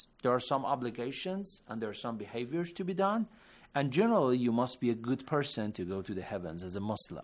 There are some obligations and there are some behaviors to be done. And generally, you must be a good person to go to the heavens as a Muslim.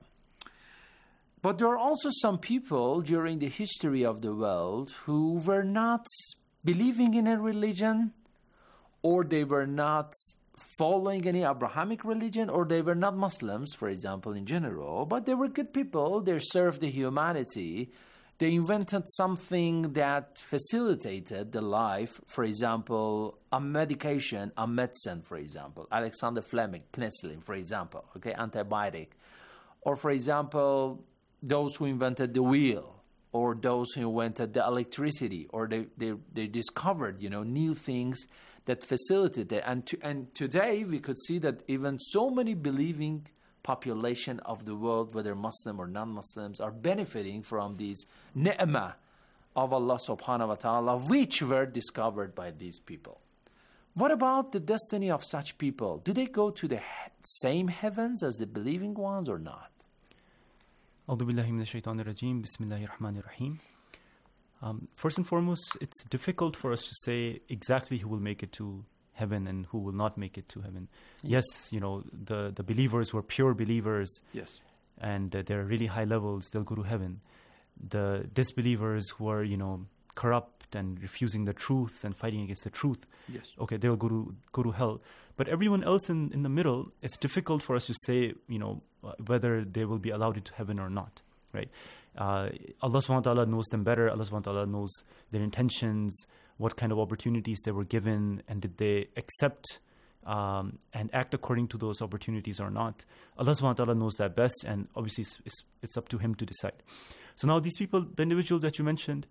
But there are also some people during the history of the world who were not believing in a religion, or they were not following any Abrahamic religion, or they were not Muslims, for example, in general, but they were good people. They served the humanity. They invented something that facilitated the life, for example, a medication, a medicine, for example, Alexander Fleming, penicillin, for example, okay, antibiotic. Or, for example, those who invented the wheel, or those who invented the electricity, or they discovered, new things that facilitated it. And today we could see that even so many believing population of the world, whether Muslim or non-Muslims, are benefiting from these ni'mah of Allah subhanahu wa ta'ala, which were discovered by these people. What about the destiny of such people? Do they go to the same heavens as the believing ones or not? A'udhu billahi minash shaitanir rajeem. Bismillahir rahmanir rahim. First and foremost, it's difficult for us to say exactly who will make it to heaven and who will not make it to heaven. Yes, the believers who are pure believers, yes, and they're really high levels, they'll go to heaven. The disbelievers who are, corrupt and refusing the truth and fighting against the truth, yes, okay, they'll go to hell. But everyone else in the middle, it's difficult for us to say, whether they will be allowed into heaven or not, right? Allah subhanahu wa ta'ala knows them better. Allah subhanahu wa ta'ala knows their intentions, what kind of opportunities they were given, and did they accept and act according to those opportunities or not. Allah subhanahu wa ta'ala knows that best, and obviously it's up to Him to decide. So now these people, the individuals that you mentioned,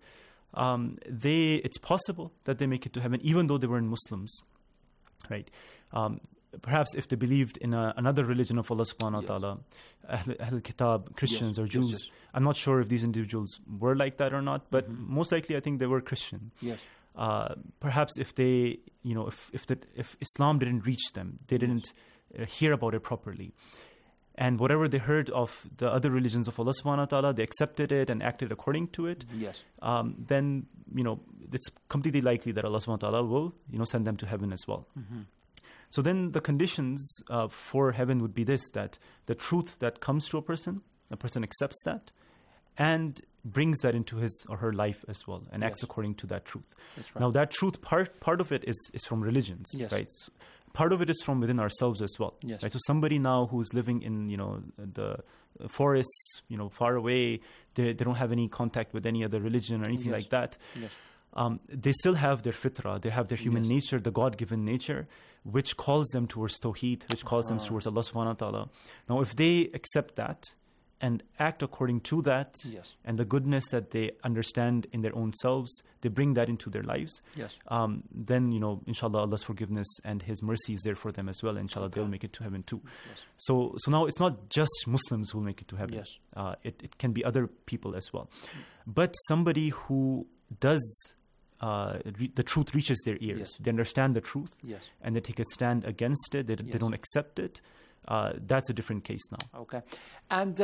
it's possible that they make it to heaven, even though they weren't Muslims, right? Perhaps if they believed in another religion of Allah subhanahu wa ta'ala, Ahl Kitab, Christians, yes, or Jews. Yes. I'm not sure if these individuals were like that or not, but most likely I think they were Christian. Yes. Perhaps if they, if Islam didn't reach them, they didn't hear about it properly. And whatever they heard of the other religions of Allah subhanahu wa ta'ala, they accepted it and acted according to it. Yes. Then, it's completely likely that Allah subhanahu wa ta'ala will, send them to heaven as well. Mm-hmm. So then the conditions for heaven would be this, that the truth that comes to a person accepts that and brings that into his or her life as well, and acts according to that truth. That's right. Now that truth, part of it is from religions, yes, right? Part of it is from within ourselves as well. Yes. Right? So somebody now who's living in, the forests, far away, they don't have any contact with any other religion or anything like that. Yes. They still have their fitrah, they have their human nature, the God-given nature, which calls them towards tawheed, which calls them towards Allah subhanahu wa ta'ala. Now, if they accept that and act according to that, and the goodness that they understand in their own selves, they bring that into their lives, then, inshallah, Allah's forgiveness and His mercy is there for them as well. Inshallah, they'll make it to heaven too. Yes. So now it's not just Muslims who will make it to heaven. Yes. It can be other people as well. But somebody who does the truth reaches their ears. They understand the truth, and they take a stand against it. They don't accept it. That's a different case now. Okay. And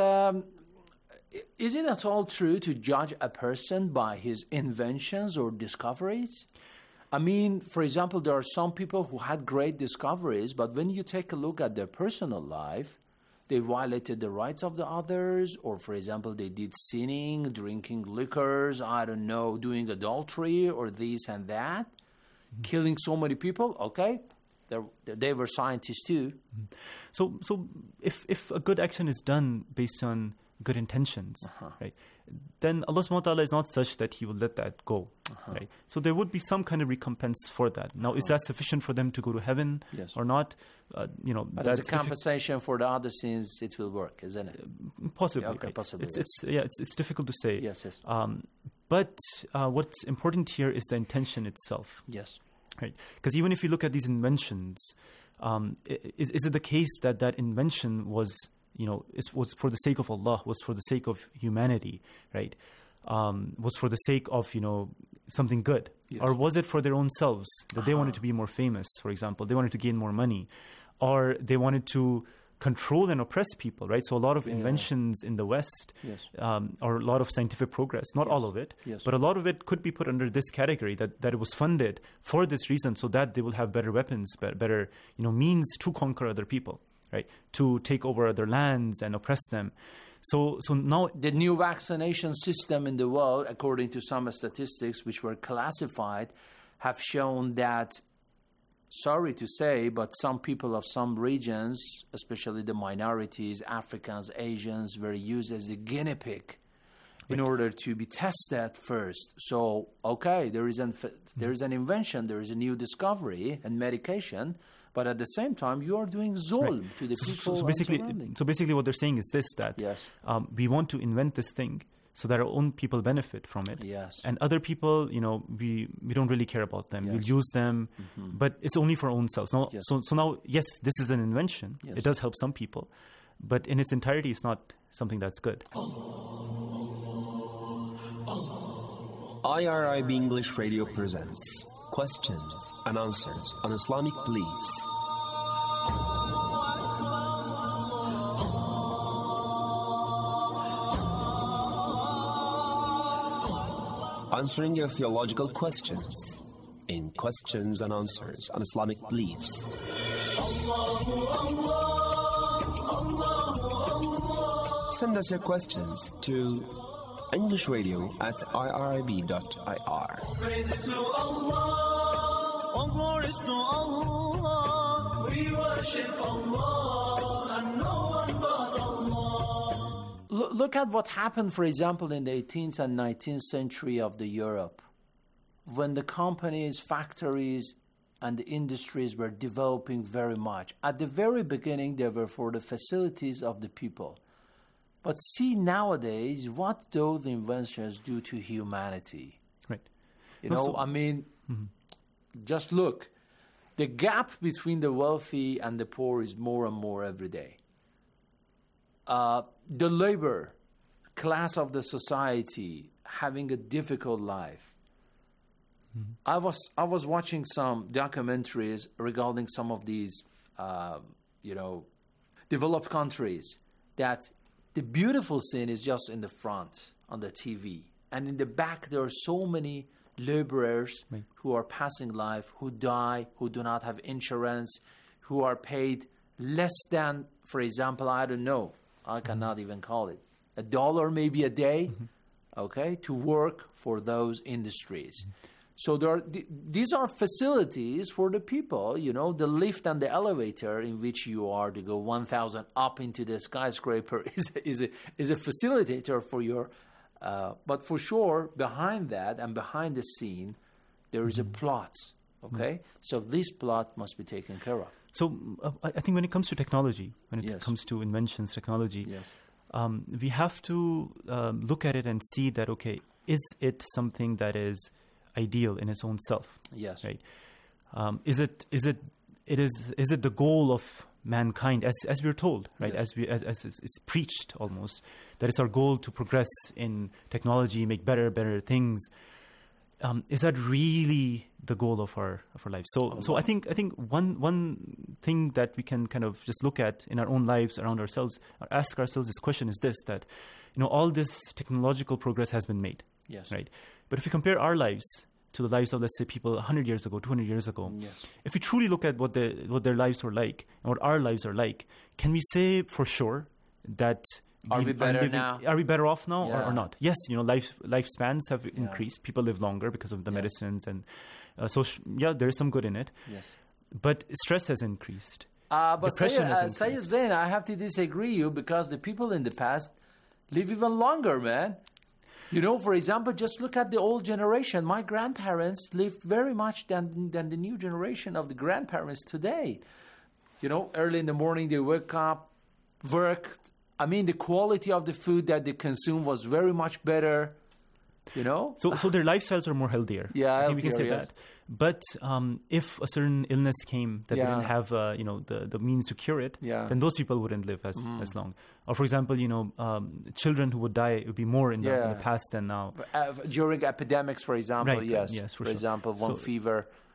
is it at all true to judge a person by his inventions or discoveries? I mean, for example, there are some people who had great discoveries, but when you take a look at their personal life, they violated the rights of the others, or, for example, they did sinning, drinking liquors, doing adultery, or this and that, killing so many people. Okay, they were scientists too. So if a good action is done based on good intentions, right, then Allah subhanahu wa ta'ala is not such that He will let that go, right? So there would be some kind of recompense for that. Now, is that sufficient for them to go to heaven or not? But as a compensation for the other sins, it will work, isn't it? Possibly. Okay, right? possibly. It's difficult to say. Yes. But what's important here is the intention itself. Yes. Right. Because even if you look at these inventions, is it the case that invention was was for the sake of Allah, was for the sake of humanity, right? Was for the sake of, something good? Or was it for their own selves, that they wanted to be more famous, for example? They wanted to gain more money, or they wanted to control and oppress people, right? So a lot of inventions in the West, or a lot of scientific progress, not all of it, but a lot of it could be put under this category, that it was funded for this reason, so that they will have better weapons, better means to conquer other people, right? To take over other lands and oppress them. So now the new vaccination system in the world, according to some statistics which were classified, have shown that, sorry to say, but some people of some regions, especially the minorities, Africans, Asians, were used as a guinea pig in order to be tested first. So, okay, there is an invention, there is a new discovery and medication, but at the same time, you are doing zulm to the people. So basically, what they're saying is this: that we want to invent this thing so that our own people benefit from it. Yes. And other people, we don't really care about them. We'll use them, but it's only for our own selves. Now, so now, yes, this is an invention. Yes. It does help some people, but in its entirety, it's not something that's good. IRIB English Radio presents questions and answers on Islamic beliefs. Answering your theological questions in questions and answers on Islamic beliefs. Send us your questions to EnglishRadio@irib.ir. Praises to Allah, all glories to Allah. We worship Allah and no one but Allah. Look at what happened, for example, in the 18th and 19th century of the Europe, when the companies, factories, and the industries were developing very much. At the very beginning, they were for the facilities of the people. But see nowadays what those inventions do to humanity. Right. Just look. The gap between the wealthy and the poor is more and more every day. The labor class of the society having a difficult life. I was watching some documentaries regarding some of these, developed countries that the beautiful scene is just in the front on the TV. And in the back, there are so many laborers who are passing life, who die, who do not have insurance, who are paid less than, for example, I don't know, I cannot even call it, $1 maybe a day, to work for those industries. So these are facilities for the people, the lift and the elevator in which you are to go 1,000 up into the skyscraper is a facilitator for your, but for sure, behind that and behind the scene, there is a plot, So this plot must be taken care of. So I think when it comes to technology, when it comes to inventions, technology, we have to look at it and see that, is it something that is ideal in its own self? Yes. Right. Is it the goal of mankind, as we're told, right? Yes. As it's preached almost, that it's our goal to progress in technology, make better things. Is that really the goal of our lives? So I think one thing that we can kind of just look at in our own lives around ourselves, or ask ourselves this question is this: that all this technological progress has been made. Yes. Right. But if we compare our lives to the lives of, let's say, people 100 years ago, 200 years ago, if we truly look at what their lives were like and what our lives are like, can we say for sure that are we better now? Are we better off now or not? Yes, lifespans have increased. People live longer because of the medicines, and there is some good in it. Yes. But stress has increased. But Depression has increased. Sayyid Zain, I have to disagree you because the people in the past live even longer, man. For example, just look at the old generation. My grandparents lived very much than the new generation of the grandparents today. Early in the morning they wake up, worked. The quality of the food that they consume was very much better. So their lifestyles are more healthier. Yeah, I think we can say that. But if a certain illness came that didn't have the means to cure it, then those people wouldn't live as long. Or for example, children who would die, it would be more in the past than now. During epidemics, for example, right, yes, for example, one fever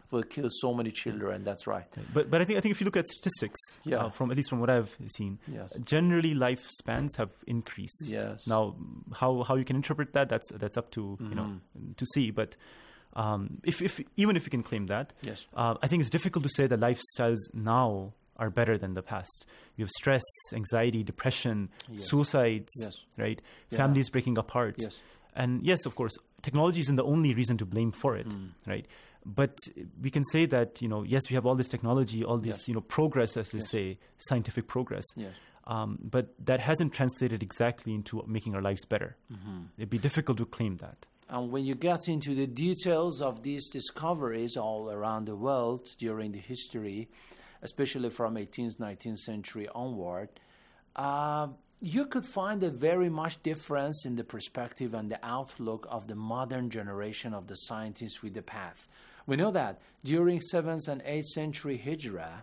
will kill so many children. That's right. But I think if you look at statistics, Yeah. from at least from what I've seen, Yes. generally lifespans have increased. Yes. Now, how you can interpret that, that's up to to see. But if even if you can claim that, Yes. I think it's difficult to say that lifestyles now are better than the past. You have stress, anxiety, depression, Yes. suicides, Yes. right? Yeah. Families breaking apart. Yes. And yes, of course, technology isn't the only reason to blame for it, right? But we can say that, yes, we have all this technology, all this, Yes. progress, as they Yes. say, scientific progress. Yes. But that hasn't translated exactly into making our lives better. It'd be difficult to claim that. And when you get into the details of these discoveries all around the world during the history, especially from 18th, 19th century onward, you could find a very much difference in the perspective and the outlook of the modern generation of the scientists with the path. We know that during 7th and 8th century Hijrah,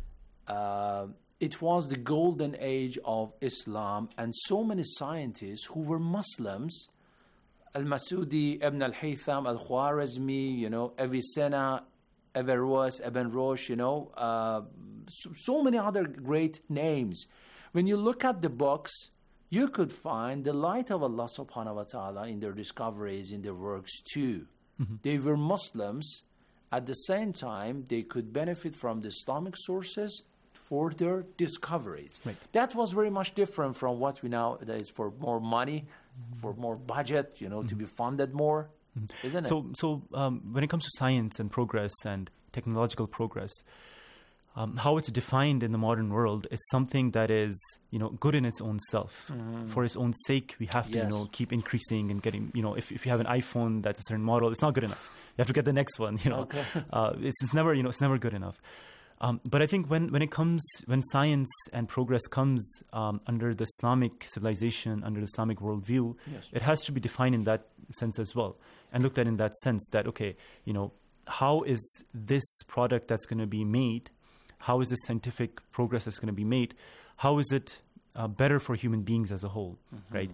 it was the golden age of Islam, and so many scientists who were Muslims, Al-Masudi, Ibn al-Haytham, Al-Khwarizmi, Avicenna, Averroes, Ibn Rushd, so many other great names. When you look at the books, you could find the light of Allah subhanahu wa ta'ala in their discoveries, in their works too. They were Muslims. At the same time, they could benefit from the Islamic sources for their discoveries. Right. That was very much different from what we nowadays for more money, for more budget, to be funded more, isn't it? So when it comes to science and progress and technological progress, how it's defined in the modern world is something that is, good in its own self. For its own sake, we have to, Yes. keep increasing and getting, if you have an iPhone that's a certain model, it's not good enough. You have to get the next one, Okay. It's never, it's never good enough. But I think when science and progress comes under the Islamic civilization, under the Islamic worldview, Yes. it has to be defined in that sense as well, and looked at in that sense that, okay, how is this product that's going to be made, how is this scientific progress that's going to be made, how is it better for human beings as a whole, right?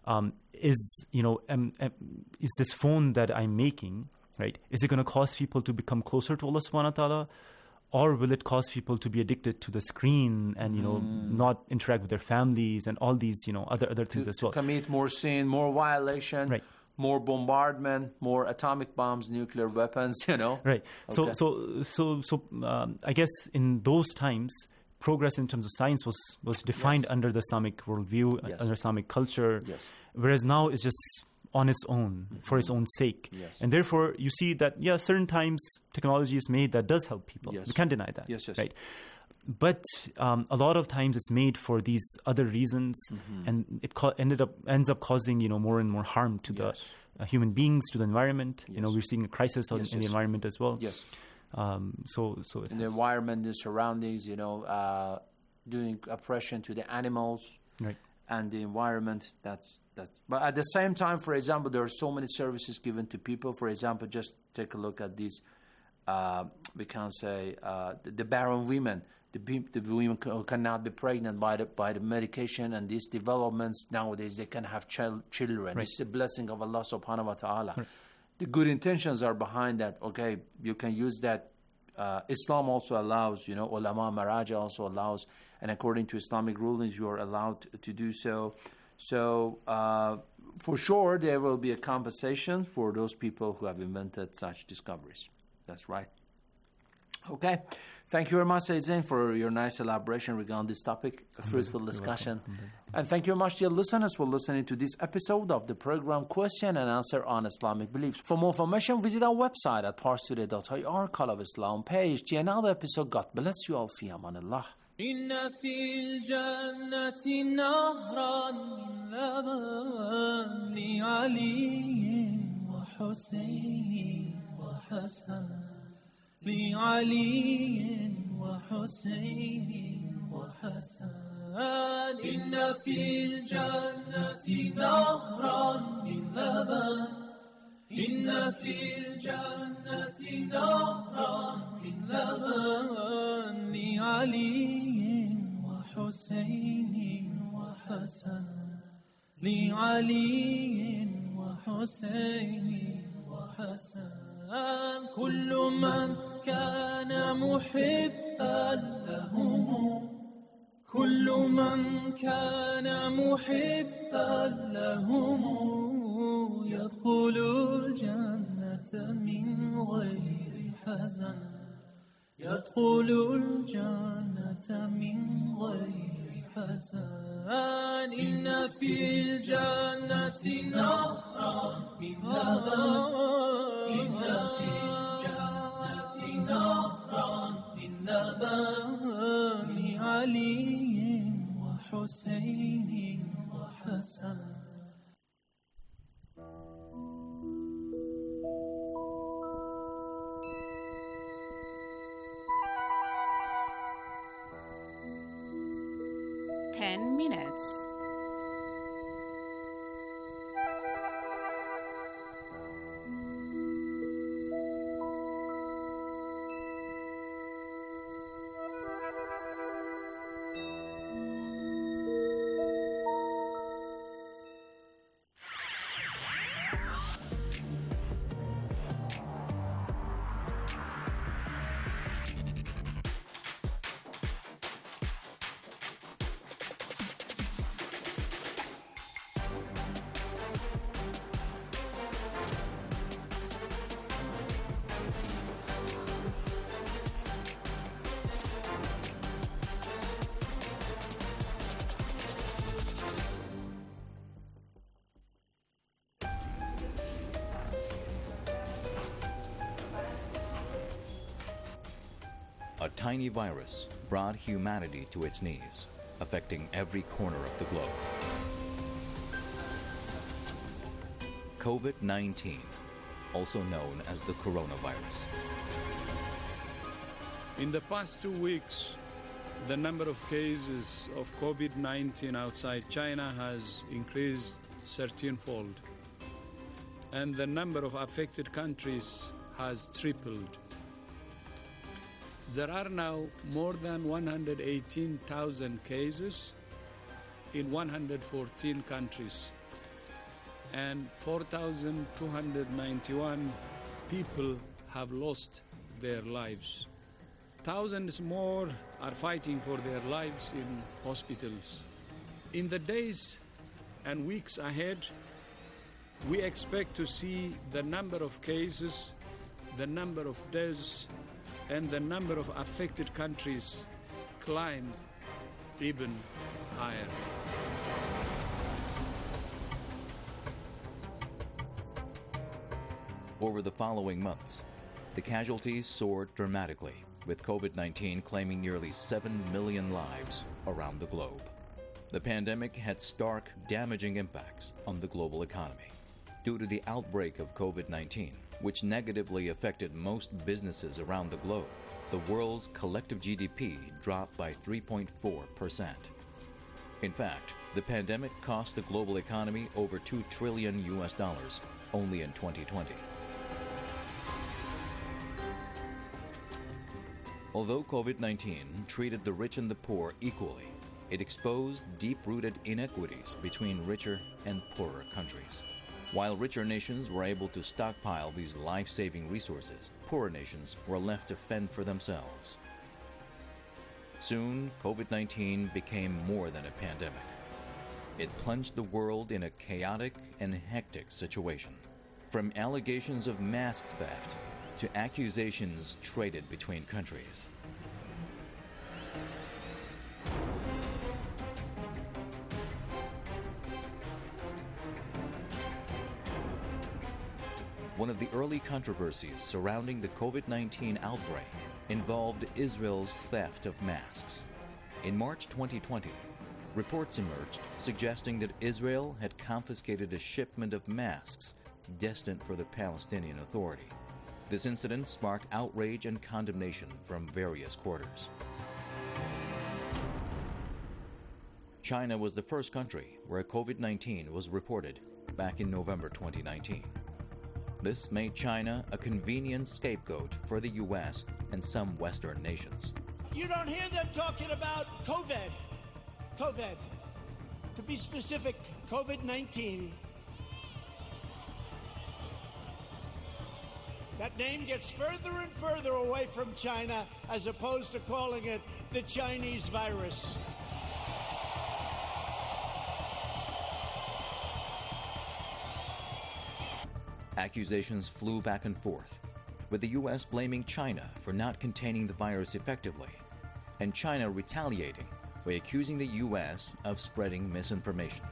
Is this phone that I'm making, right, is it going to cause people to become closer to Allah subhanahu wa ta'ala? Or will it cause people to be addicted to the screen and, not interact with their families and all these, other things as well? To commit more sin, more violation, Right. more bombardment, more atomic bombs, nuclear weapons, Right. Okay. So I guess in those times, progress in terms of science was defined Yes. under the Islamic worldview, Yes. under Islamic culture, Yes. whereas now it's just on its own, for its own sake. Yes. And therefore, you see that, certain times technology is made that does help people. Yes. We can't deny that. Yes, yes. Right? But a lot of times it's made for these other reasons, and it ends up causing, more and more harm to Yes. the human beings, to the environment. Yes. We're seeing a crisis Yes, in the yes. environment as well. Yes. So it In the has. environment, the surroundings, doing oppression to the animals Right. and the environment. That's. But at the same time, for example, there are so many services given to people. For example, just take a look at these. We can say the barren women, the women who cannot be pregnant by the medication, and these developments nowadays they can have children. Right. This is a blessing of Allah subhanahu wa ta'ala. Right. The good intentions are behind that. Okay, you can use that. Islam also allows, ulama maraja also allows, and according to Islamic rulings, you are allowed to do so. So for sure, there will be a compensation for those people who have invented such discoveries. That's right. Okay. Thank you very much, Sayyid Zain, for your nice elaboration regarding this topic, a fruitful discussion. And thank you very much, dear listeners, for listening to this episode of the program Question and Answer on Islamic Beliefs. For more information, visit our website at parstoday.ir, Call of Islam page. To another episode, God bless you all. Fi amanillah. إن في الجنة نهرا من لبن لعلي وحسين وحسن لعلي وحسين وحسن إن في الجنة نهرا من لبن إن في الجنة نهرا من لبن لعلي وحسين وحسن لعلي وحسين وحسن كل من كان محبا لهم كل من كان محبا لهم يدخل الجنة من غير حزن يدخل الجنة من غير حزن إن في الجنة نهرا من لبن إن في الجنة نهرا من لبن علي وحسين وحسن. Minutes. A tiny virus brought humanity to its knees, affecting every corner of the globe. COVID-19, also known as the coronavirus. In the past 2 weeks, the number of cases of COVID-19 outside China has increased 13-fold, and the number of affected countries has tripled. There are now more than 118,000 cases in 114 countries, and 4,291 people have lost their lives. Thousands more are fighting for their lives in hospitals. In the days and weeks ahead, we expect to see the number of cases, the number of deaths, and the number of affected countries climb even higher. Over the following months, the casualties soared dramatically, with COVID-19 claiming nearly 7 million lives around the globe. The pandemic had stark, damaging impacts on the global economy. Due to the outbreak of COVID-19, which negatively affected most businesses around the globe, the world's collective GDP dropped by 3.4%. In fact, the pandemic cost the global economy over $2 trillion only in 2020. Although COVID-19 treated the rich and the poor equally, it exposed deep-rooted inequities between richer and poorer countries. While richer nations were able to stockpile these life-saving resources, poorer nations were left to fend for themselves. Soon, COVID-19 became more than a pandemic. It plunged the world in a chaotic and hectic situation. From allegations of mask theft to accusations traded between countries. One of the early controversies surrounding the COVID-19 outbreak involved Israel's theft of masks. In March 2020, reports emerged suggesting that Israel had confiscated a shipment of masks destined for the Palestinian Authority. This incident sparked outrage and condemnation from various quarters. China was the first country where COVID-19 was reported back in November 2019. This made China a convenient scapegoat for the U.S. and some Western nations. You don't hear them talking about COVID. COVID. To be specific, COVID-19. That name gets further and further away from China as opposed to calling it the Chinese virus. Accusations flew back and forth, with the U.S. blaming China for not containing the virus effectively, and China retaliating by accusing the U.S. of spreading misinformation.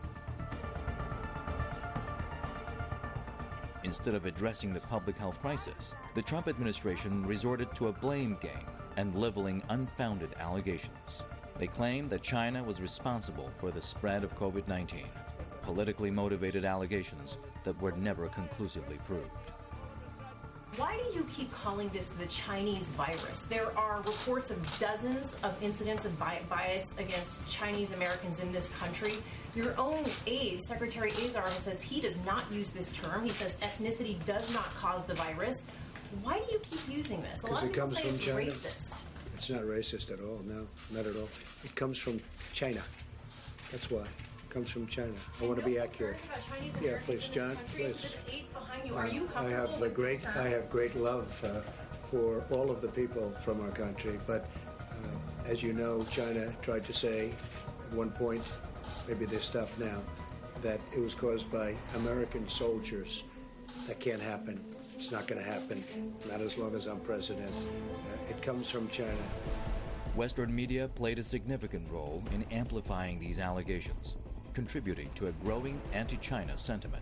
Instead of addressing the public health crisis, the Trump administration resorted to a blame game and leveling unfounded allegations. They claimed that China was responsible for the spread of COVID-19, politically motivated allegations that were never conclusively proved. Why do you keep calling this the Chinese virus? There are reports of dozens of incidents of bias against Chinese Americans in this country. Your own aide, Secretary Azar, says he does not use this term. He says ethnicity does not cause the virus. Why do you keep using this? A lot of people say it's racist. It's not racist at all, no, not at all. It comes from China. That's why. It comes from China. I want to be accurate. Yeah, please, John, please. I have great love for all of the people from our country, but as you know, China tried to say at one point, maybe they stopped now, that it was caused by American soldiers. That can't happen. It's not going to happen, not as long as I'm president. It comes from China. Western media played a significant role in amplifying these allegations, contributing to a growing anti-China sentiment.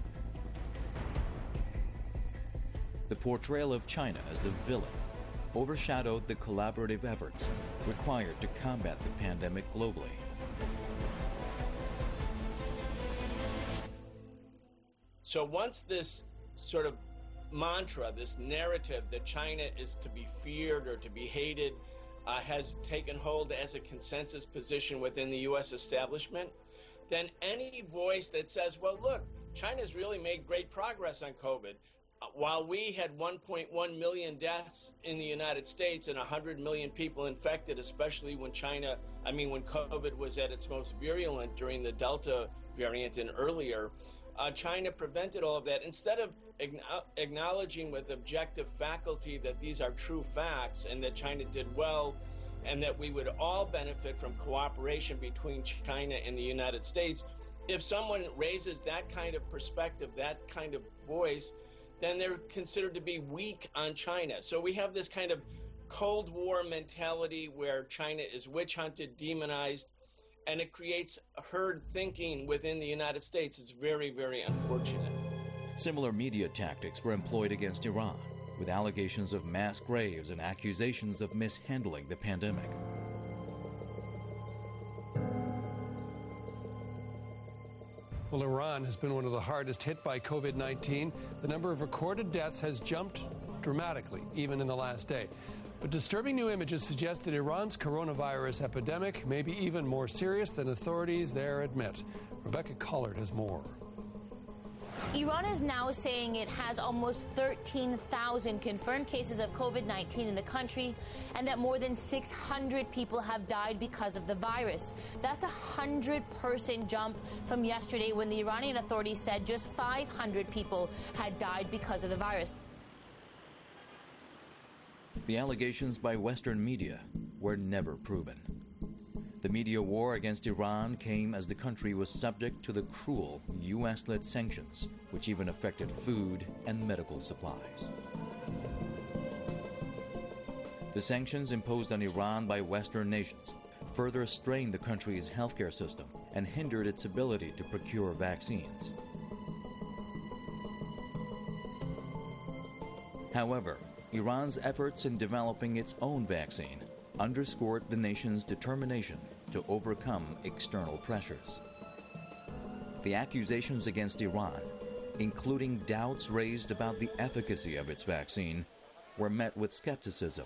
The portrayal of China as the villain overshadowed the collaborative efforts required to combat the pandemic globally. So once this sort of mantra, this narrative that China is to be feared or to be hated, has taken hold as a consensus position within the U.S. establishment, then any voice that says, well, look, China's really made great progress on COVID. While we had 1.1 million deaths in the United States and 100 million people infected, especially when when COVID was at its most virulent during the Delta variant and earlier, China prevented all of that. Instead of acknowledging with objective faculty that these are true facts and that China did well and that we would all benefit from cooperation between China and the United States, if someone raises that kind of perspective, that kind of voice, then they're considered to be weak on China. So we have this kind of Cold War mentality where China is witch hunted, demonized, and it creates herd thinking within the United States. It's very, very unfortunate. Similar media tactics were employed against Iran, with allegations of mass graves and accusations of mishandling the pandemic. Well, Iran has been one of the hardest hit by COVID-19. The number of recorded deaths has jumped dramatically, even in the last day. But disturbing new images suggest that Iran's coronavirus epidemic may be even more serious than authorities there admit. Rebecca Collard has more. Iran is now saying it has almost 13,000 confirmed cases of COVID-19 in the country and that more than 600 people have died because of the virus. That's a 100% jump from yesterday when the Iranian authorities said just 500 people had died because of the virus. The allegations by Western media were never proven. The media war against Iran came as the country was subject to the cruel U.S.-led sanctions, which even affected food and medical supplies. The sanctions imposed on Iran by Western nations further strained the country's healthcare system and hindered its ability to procure vaccines. However, Iran's efforts in developing its own vaccine underscored the nation's determination to overcome external pressures. The accusations against Iran, including doubts raised about the efficacy of its vaccine, were met with skepticism.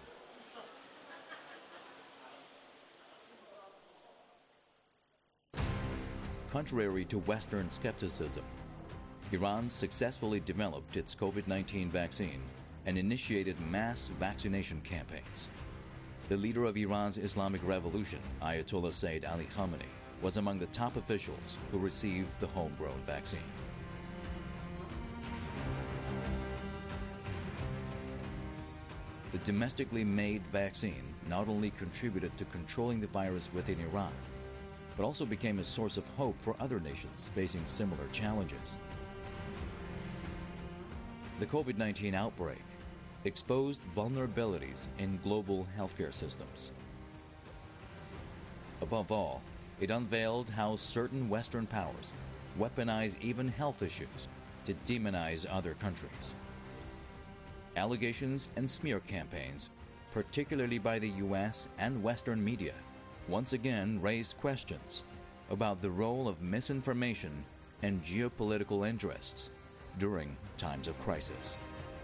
Contrary to Western skepticism, Iran successfully developed its COVID-19 vaccine and initiated mass vaccination campaigns. The leader of Iran's Islamic Revolution, Ayatollah Sayyid Ali Khamenei, was among the top officials who received the homegrown vaccine. The domestically made vaccine not only contributed to controlling the virus within Iran, but also became a source of hope for other nations facing similar challenges. The COVID-19 outbreak exposed vulnerabilities in global healthcare systems. Above all, it unveiled how certain Western powers weaponize even health issues to demonize other countries. Allegations and smear campaigns, particularly by the U.S. and Western media, once again raised questions about the role of misinformation and geopolitical interests during times of crisis.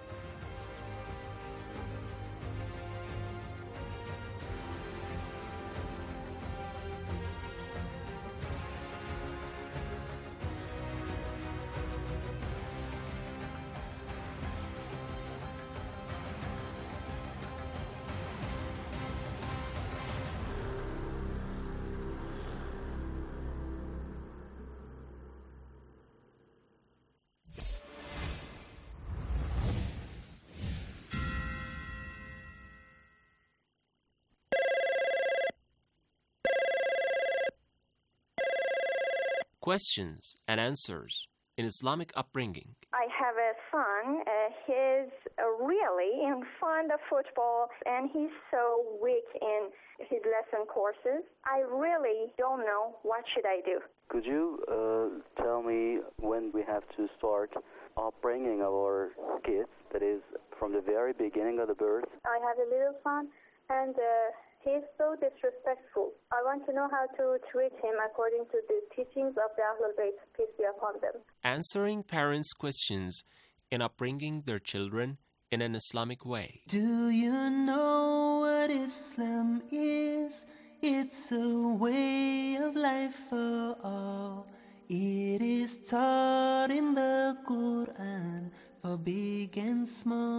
Questions and answers in Islamic upbringing. I have a son. He's really fond of football, and he's so weak in his lesson courses. I really don't know what should I do. Could you tell me when we have to start upbringing our kids, that is, from the very beginning of the birth? I have a little son, and he's so disrespectful. I want to know how to treat him according to the teachings of the Ahlul Bayt, peace be upon them. Answering parents' questions in upbringing their children in an Islamic way. Do you know what Islam is? It's a way of life for all. It is taught in the Quran for big and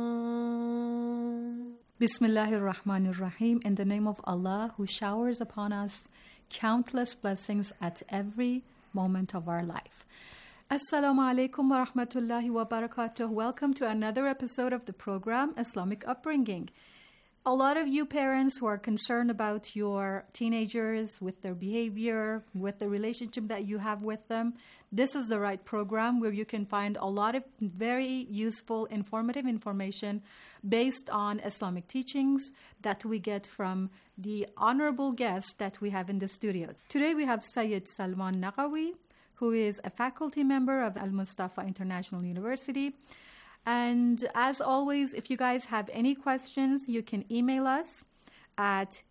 small. Bismillahir Rahmanir Rahim. In the name of Allah, who showers upon us countless blessings at every moment of our life. Assalamu alaikum wa rahmatullahi wa barakatuh. Welcome to another episode of the program Islamic Upbringing. A lot of you parents who are concerned about your teenagers, with their behavior, with the relationship that you have with them, this is the right program where you can find a lot of very useful, informative information based on Islamic teachings that we get from the honorable guests that we have in the studio. Today we have Sayyid Salman Naqawi, who is a faculty member of Al-Mustafa International University. And as always, if you guys have any questions, you can email us at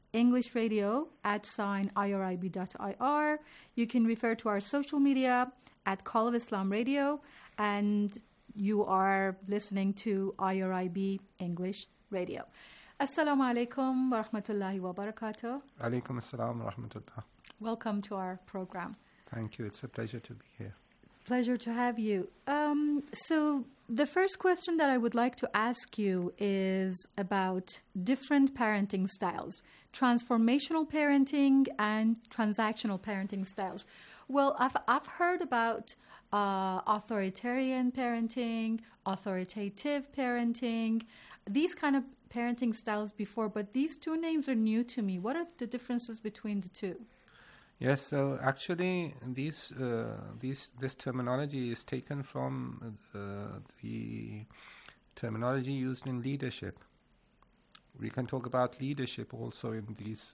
englishradio@irib.ir. You can refer to our social media at Call of Islam Radio, and you are listening to IRIB English Radio. Assalamu alaikum wa rahmatullahi wa barakatuh. Alaikum assalam wa rahmatullah. Welcome to our program. Thank you. It's a pleasure to be here. Pleasure to have you. So the first question that I would like to ask you is about different parenting styles, transformational parenting and transactional parenting styles. Well, I've heard about authoritarian parenting, authoritative parenting, these kind of parenting styles before, but these two names are new to me. What are the differences between the two? Yes, so actually this terminology is taken from the terminology used in leadership. We can talk about leadership also in this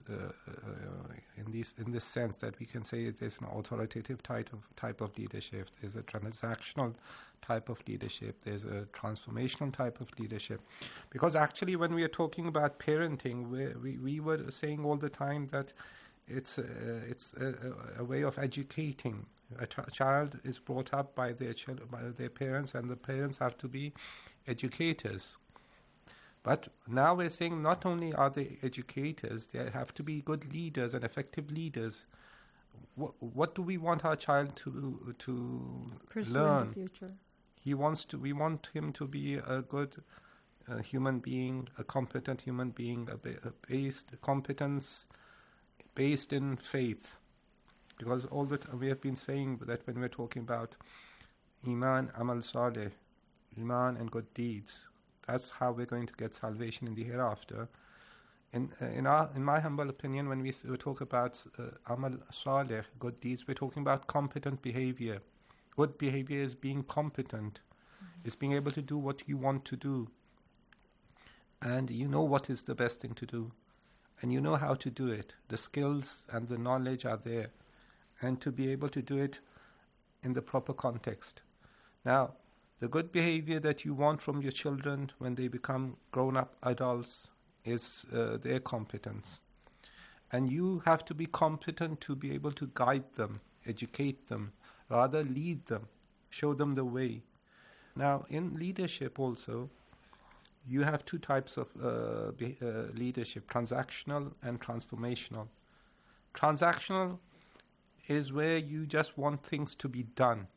sense that we can say there's an authoritative type of leadership, there's a transactional type of leadership, there's a transformational type of leadership. Because actually when we are talking about parenting, we were saying all the time that it's a way of educating. A child is brought up by their parents, and the parents have to be educators. But now we're saying not only are they educators, they have to be good leaders and effective leaders. What do we want our child to pursue learn? In the future? We want him to be a good human being, a competent human being, competence based in faith, because all that we have been saying that when we're talking about Iman, Amal Saleh, Iman and good deeds, That's how we're going to get salvation in the hereafter. In my humble opinion, when we talk about amal salih, good deeds, we're talking about competent behavior. Good behavior is being competent, is being able to do what you want to do. And you know what is the best thing to do. And you know how to do it. The skills and the knowledge are there. And to be able to do it in the proper context. Now, the good behavior that you want from your children when they become grown-up adults is their competence. And you have to be competent to be able to guide them, educate them, rather lead them, show them the way. Now, in leadership also, you have two types of leadership, transactional and transformational. Transactional is where you just want things to be done.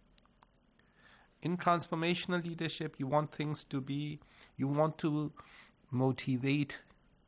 In transformational leadership, you want to motivate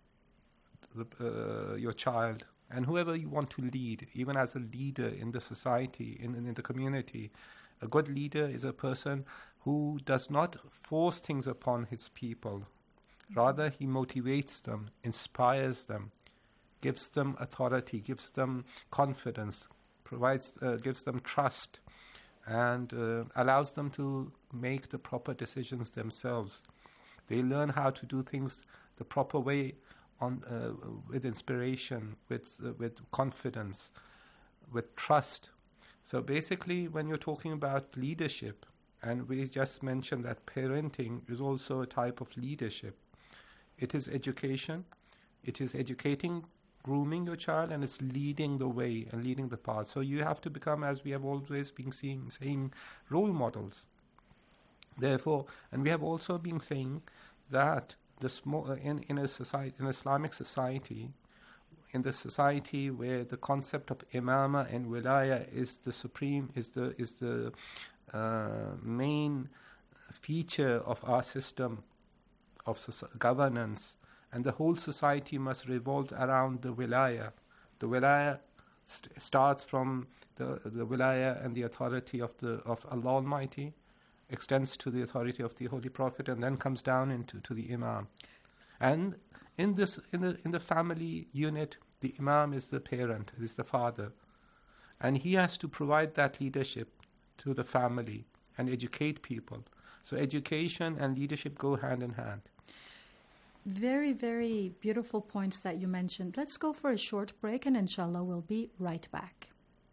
your child and whoever you want to lead, even as a leader in the society, in the community. A good leader is a person who does not force things upon his people. Rather, he motivates them, inspires them, gives them authority, gives them confidence, gives them trust, and allows them to make the proper decisions themselves. They learn how to do things the proper way, with inspiration, with confidence, with trust. So basically, when you're talking about leadership, and we just mentioned that parenting is also a type of leadership. It is education, it is educating, grooming your child, and it's leading the way and leading the path. So you have to become, as we have always been saying, role models. Therefore, and we have also been saying that in a society, in Islamic society, in the society where the concept of imama and wilaya is the supreme, is the main feature of our system of governance, and the whole society must revolve around the wilaya. The wilaya starts from the wilaya and the authority of Allah Almighty, extends to the authority of the Holy Prophet, and then comes down to the Imam. And in the family unit, the Imam is the parent, is the father, and he has to provide that leadership to the family and educate people. So education and leadership go hand in hand. Very, very beautiful points that you mentioned. Let's go for a short break, and inshallah we'll be right back.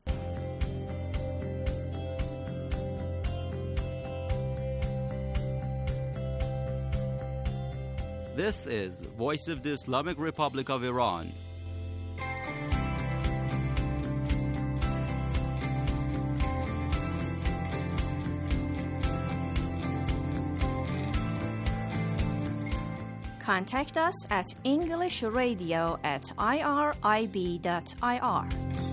This is Voice of the Islamic Republic of Iran. Contact us at englishradio@irib.ir.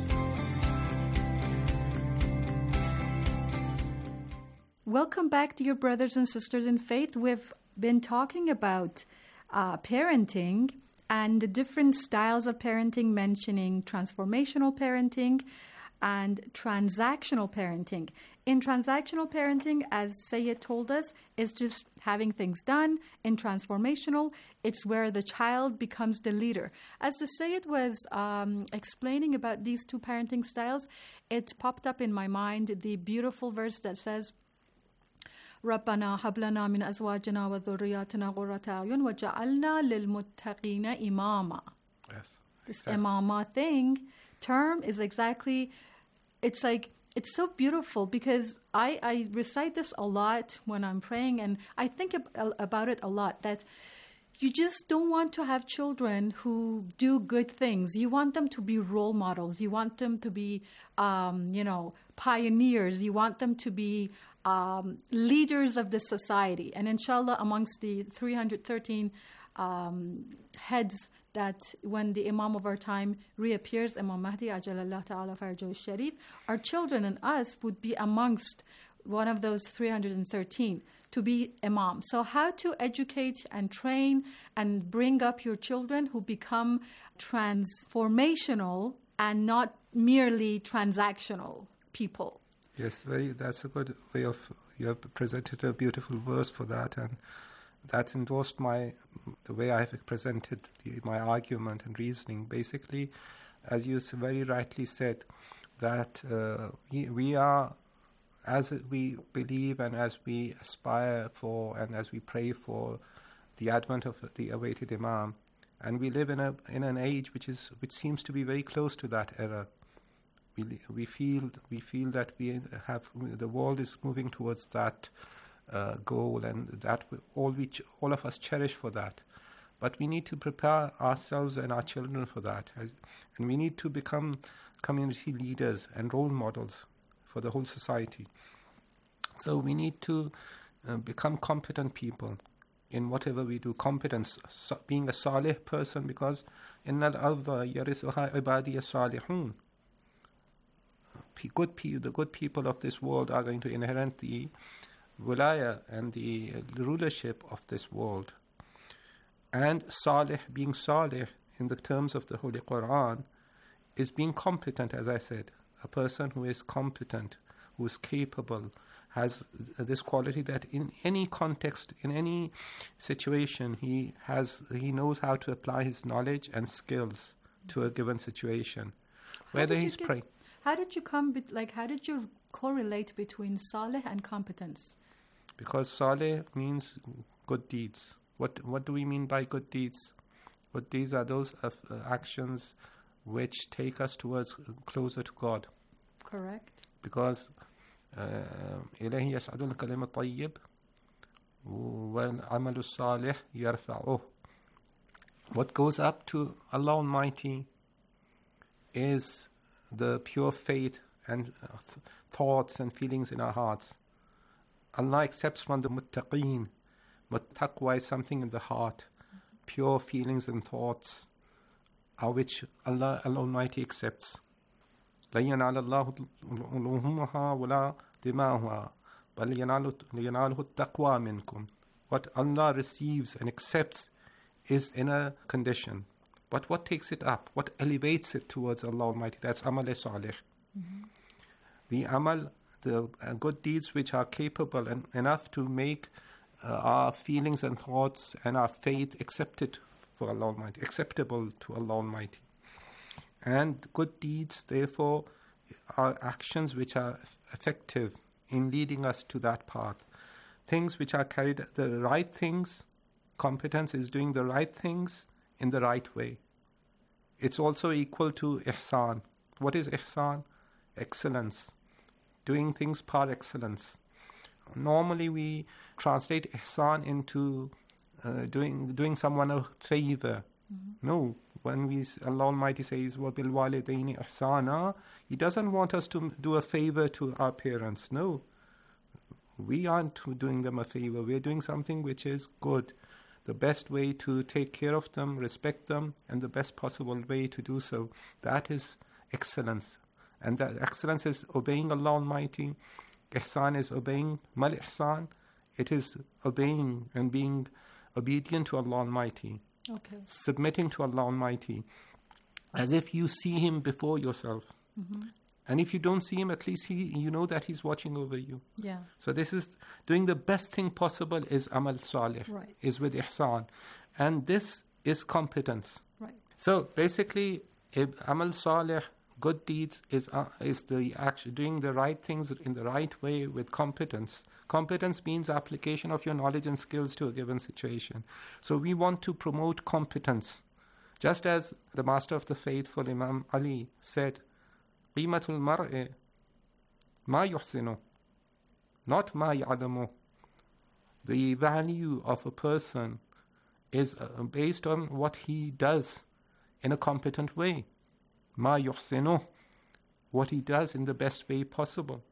Welcome back, dear brothers and sisters in faith. We've been talking about parenting and the different styles of parenting, mentioning transformational parenting and transactional parenting. In transactional parenting, as Sayyid told us, is just having things done. In transformational, it's where the child becomes the leader. As the Sayyid was explaining about these two parenting styles, it popped up in my mind the beautiful verse that says, رَبَّنَا هَبْ لَنَا مِنْ أَزْوَاجِنَا وَذُرِّيَّاتِنَا قُرَّةَ أَعْيُنٍ وَجَعَلْنَا لِلْمُتَّقِينَ إِمَامًا. Yes. This exactly. imama term is exactly, it's so beautiful because I recite this a lot when I'm praying, and I think about it a lot, that you just don't want to have children who do good things. You want them to be role models. You want them to be, pioneers. You want them to be leaders of the society. And inshallah, amongst the 313 heads that when the Imam of our time reappears, Imam Mahdi, Ajalallah Ta'ala Farjahu Sharif, our children and us would be amongst one of those 313 to be Imam. So how to educate and train and bring up your children who become transformational and not merely transactional people. Yes, that's a good way of, you have presented a beautiful verse for that. And that's endorsed the way I have presented my argument and reasoning. Basically, as you very rightly said, that we are, as we believe and as we aspire for and as we pray for the advent of the awaited Imam, and we live in an age which seems to be very close to that era. We feel that the world is moving towards that goal, and that all of us cherish for that. But we need to prepare ourselves and our children for that, and we need to become community leaders and role models for the whole society. So we need to become competent people in whatever we do. Competence, being a salih person, because إِنَّ الْأَرْضَ يَرِثُهَا عِبَادِيَ الصَّالِحُونَ. The good people of this world are going to inherit the wilaya and the rulership of this world. And salih, being salih in the terms of the Holy Quran, is being competent, as I said. A person who is competent, who is capable, has this quality that in any context, in any situation, he knows how to apply his knowledge and skills to a given situation. Whether he's praying. How did you correlate between salih and competence? Because salih means good deeds. What do we mean by good deeds? Good deeds are those actions which take us towards closer to God. Correct. Because إليه يصعد الكلم الطيب والعمل الصالح يرفعه. What goes up to Allah Almighty is the pure faith and thoughts and feelings in our hearts. Allah accepts from the muttaqeen. Taqwa is something in the heart. Pure feelings and thoughts are which Allah Almighty accepts. لَن يَنَالَ اللَّهُ لُحُومُهَا وَلَا دِمَاؤُهَا بَلْ يَنَالُهُ التَّقْوَى مِنْكُمْ. What Allah receives and accepts is in a condition. But what takes it up? What elevates it towards Allah Almighty? That's amal salih. The amal, the good deeds which are capable and enough to make our feelings and thoughts and our faith accepted for Allah Almighty, acceptable to Allah Almighty. And good deeds, therefore, are actions which are effective in leading us to that path. Things which are carried, the right things, competence is doing the right things in the right way. It's also equal to ihsan. What is ihsan? Excellence. Doing things par excellence. Normally we translate ihsan into doing someone a favor. No, when Allah Almighty says وَبِالْوَالِدَيْنِ إِحْسَانًا, He doesn't want us to do a favor to our parents. No, we aren't doing them a favor. We're doing something which is good. The best way to take care of them, respect them, and the best possible way to do so. That is excellence. And that excellence is obeying Allah Almighty. Ihsan is obeying. Mal ihsan, it is obeying and being obedient to Allah Almighty. Okay. Submitting to Allah Almighty. As if you see Him before yourself. And if you don't see Him, at least you know that He's watching over you. Yeah. So this is doing the best thing possible is amal salih, right. Is with ihsan. And this is competence. Right. So basically, amal salih, good deeds, is the action, doing the right things in the right way with competence. Competence means application of your knowledge and skills to a given situation. So we want to promote competence. Just as the Master of the Faithful, Imam Ali, said, قِيمَةُ الْمَرْءِ مَا يُحْسِنُ, not مَا يَعْلَمُ. The value of a person is based on what he does in a competent way. مَا يُحْسِنُ, what he does in the best way possible.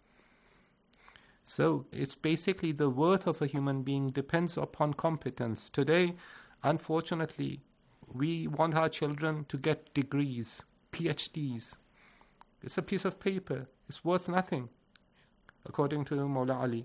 So it's basically the worth of a human being depends upon competence. Today, unfortunately, we want our children to get degrees, PhDs. It's a piece of paper. It's worth nothing, according to Mawla Ali.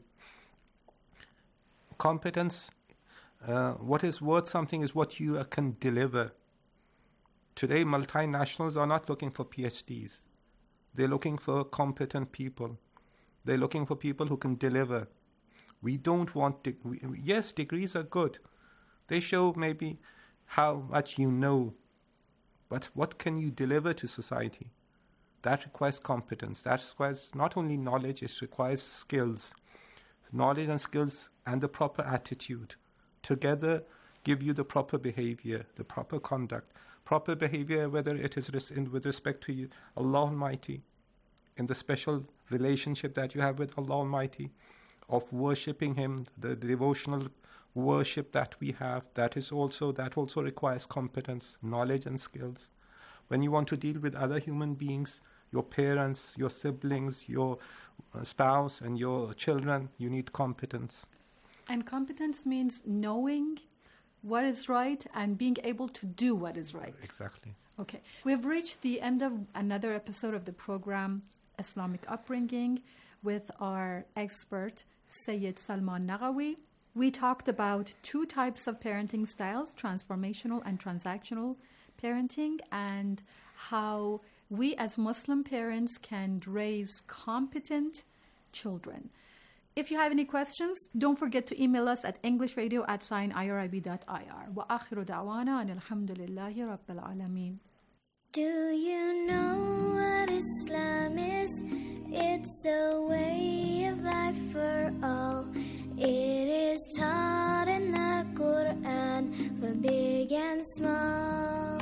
Competence, what is worth something is what you can deliver. Today, multinationals are not looking for PhDs. They're looking for competent people. They're looking for people who can deliver. We don't want... yes, degrees are good, They show maybe how much you know, but what can you deliver to society? That requires competence. That requires not only knowledge, it requires skills. Knowledge and skills and the proper attitude together give you the proper behavior, the proper conduct. Proper behavior, whether it is with respect to Allah Almighty, in the special relationship that you have with Allah Almighty, of worshipping Him, the devotional worship that we have, that also requires competence, knowledge and skills. When you want to deal with other human beings, your parents, your siblings, your spouse and your children, you need competence. And competence means knowing what is right and being able to do what is right. Exactly. Okay. We've reached the end of another episode of the program Islamic Upbringing with our expert Sayyid Salman Nagawi. We talked about 2 types of parenting styles, transformational and transactional parenting, and how we as Muslim parents can raise competent children. If you have any questions, don't forget to email us at englishradio@irib.ir. وآخر دعوانا أن الحمد لله رب العالمين. Do you know what Islam is? It's a way of life for all. It is taught in the Quran for big and small.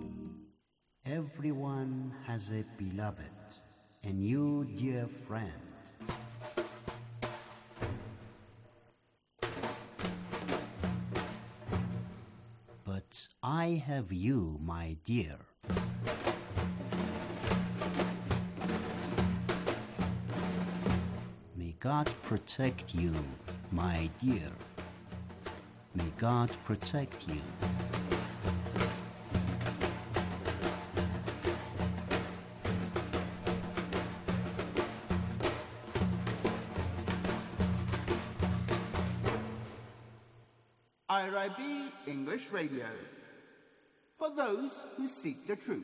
Everyone has a beloved, and you, dear friend. But I have you, my dear. May God protect you, my dear. May God protect you. IRIB English Radio, for those who seek the truth.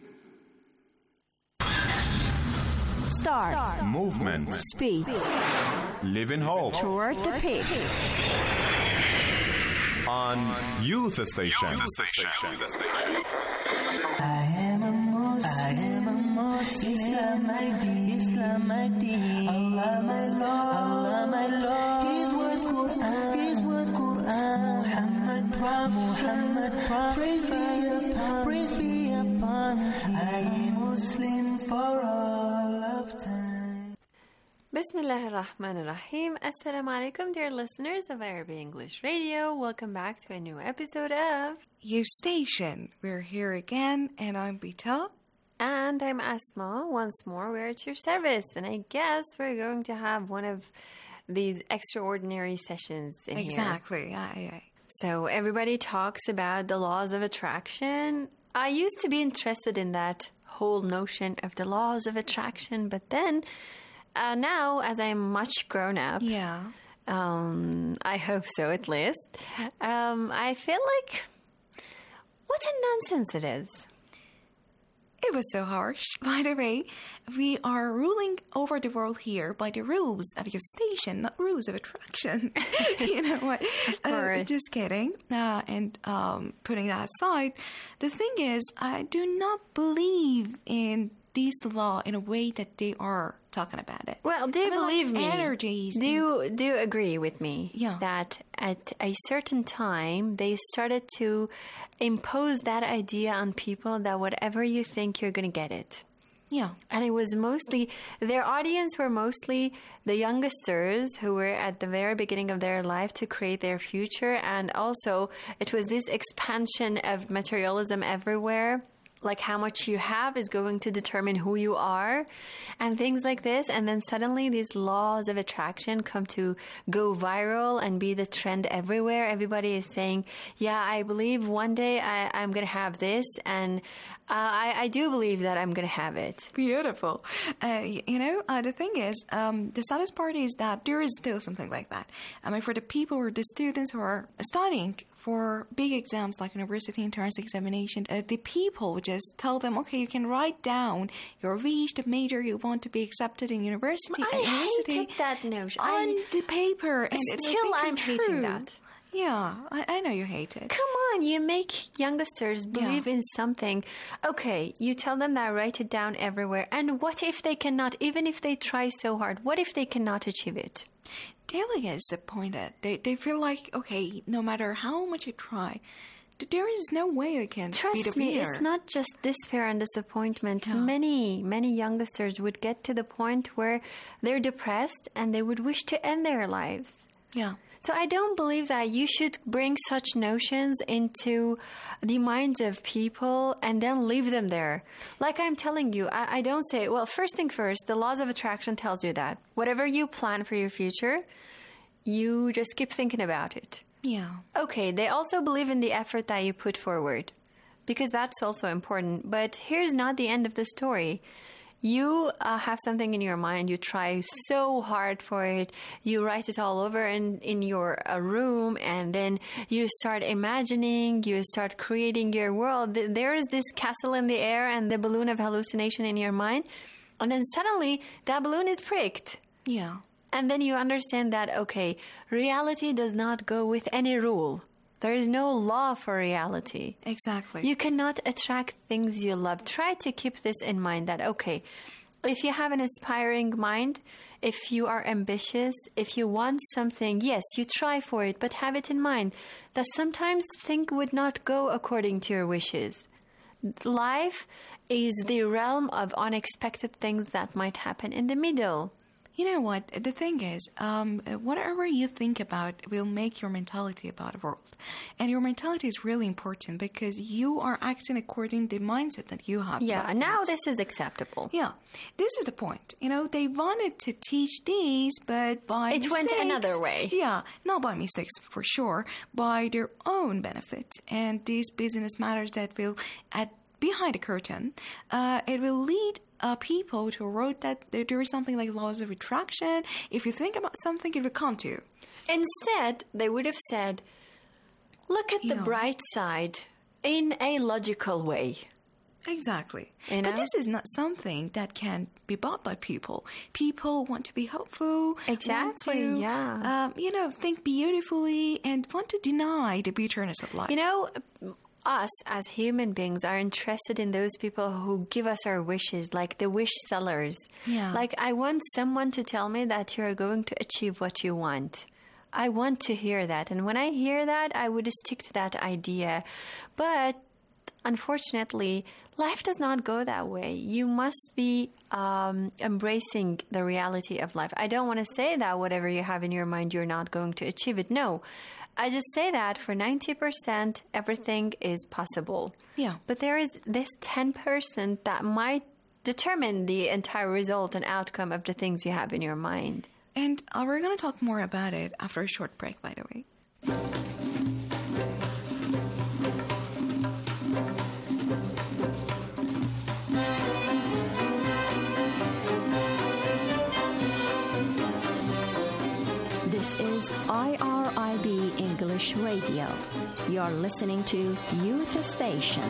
Start. Movement. Speed. Live in hope. Toward the peak. On Youth Station. I am a Muslim. Islam my deen. Allah my Lord. His word Quran. Muhammad Prophet. Praise be upon him. I am Muslim for all of time. Bismillah ar-Rahman ar-Rahim. Assalamu alaikum, dear listeners of IRB English Radio. Welcome back to a new episode of Youth Station. We're here again, and I'm Bita. And I'm Asma. Once more, we're at your service. And I guess we're going to have one of these extraordinary sessions in here. Exactly. So everybody talks about the laws of attraction. I used to be interested in that whole notion of the laws of attraction, but then now, as I'm much grown up, I hope so at least, I feel like what a nonsense it is. It was so harsh. By the way, we are ruling over the world here by the rules of your station, not rules of attraction. You know what? Of course. Just kidding. And putting that aside, the thing is, I do not believe in this law in a way that they are talking about it. Well, do you believe me? Energies. Do you agree with me? Yeah. That at a certain time they started to impose that idea on people that whatever you think, you're going to get it. Yeah. And it was mostly, their audience were mostly the youngsters who were at the very beginning of their life to create their future. And also it was this expansion of materialism everywhere. Like how much you have is going to determine who you are and things like this. And then suddenly these laws of attraction come to go viral and be the trend everywhere. Everybody is saying, yeah, I believe one day I'm going to have this. And I do believe that I'm going to have it. Beautiful. The thing is, the saddest part is that there is still something like that. I mean, for the people or the students who are studying for big exams like university entrance examination, the people just tell them, okay, you can write down your wish, the major you want to be accepted in university. I hated that notion. On the paper. And still I'm hating that. Yeah, I know you hate it. Come on, you make youngsters believe in something. Okay, you tell them that, write it down everywhere. And what if they cannot, even if they try so hard, what if they cannot achieve it? They will get disappointed. They feel like, okay, no matter how much you try, there is no way I can Trust me, it's not just despair and disappointment. Yeah. Many youngsters would get to the point where they're depressed and they would wish to end their lives. Yeah. So I don't believe that you should bring such notions into the minds of people and then leave them there. Like I'm telling you, I don't say, well, first thing first, the laws of attraction tells you that whatever you plan for your future, you just keep thinking about it. Yeah. Okay, they also believe in the effort that you put forward, because that's also important. But here's not the end of the story. You have something in your mind, you try so hard for it, you write it all over in your room, and then you start imagining, you start creating your world. There is this castle in the air and the balloon of hallucination in your mind, and then suddenly that balloon is pricked. Yeah. And then you understand that, okay, reality does not go with any rule. There is no law for reality. Exactly. You cannot attract things you love. Try to keep this in mind that, okay, if you have an aspiring mind, if you are ambitious, if you want something, yes, you try for it, but have it in mind that sometimes things would not go according to your wishes. Life is the realm of unexpected things that might happen in the middle. You know what? The thing is, whatever you think about will make your mentality about the world. And your mentality is really important because you are acting according to the mindset that you have. Yeah, now this is acceptable. Yeah, this is the point. You know, they wanted to teach these, but by it went another way. Yeah, not by mistakes for sure, by their own benefit. And these business matters that will, behind the curtain, it will lead people to a road that there is something like laws of attraction. If you think about something, it will come to you. Instead, they would have said, look at the bright side in a logical way. Exactly. You know? But this is not something that can be bought by people. People want to be helpful. Exactly, want to, think beautifully and want to deny the bitterness of life. You know, us as human beings are interested in those people who give us our wishes, like the wish sellers. Yeah. Like, I want someone to tell me that you're going to achieve what you want. I want to hear that. And when I hear that, I would stick to that idea. But unfortunately, life does not go that way. You must be embracing the reality of life. I don't want to say that whatever you have in your mind, you're not going to achieve it. No. I just say that for 90%, everything is possible. Yeah. But there is this 10% that might determine the entire result and outcome of the things you have in your mind. And we're going to talk more about it after a short break, by the way. This is IRIB English Radio. You're listening to Youth Station.